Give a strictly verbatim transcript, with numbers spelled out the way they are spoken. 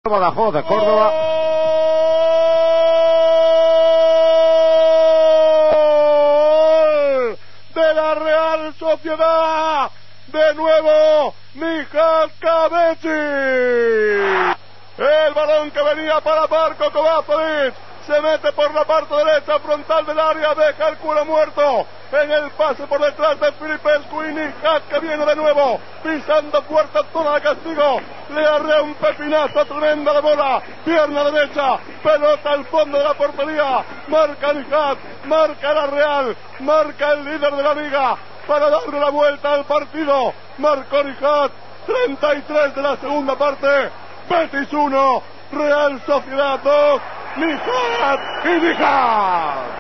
Badajoz de Córdoba. ¡Gol de la Real Sociedad! De nuevo, Nihat Cabechi. El balón que venía para Marko Kovačević se mete por la parte derecha frontal del área, deja el culo muerto en el pase por detrás de Filipescu y Nihat, que viene de nuevo pisando fuerte zona de castigo, le arrea un pepinazo tremendo de bola, pierna derecha, pelota al fondo de la portería, marca Nihat, marca la Real, marca el líder de la liga para darle la vuelta al partido. Marcó Nihat, treinta y tres de la segunda parte. Betis uno, Real Sociedad dos, Nihat y Nihat.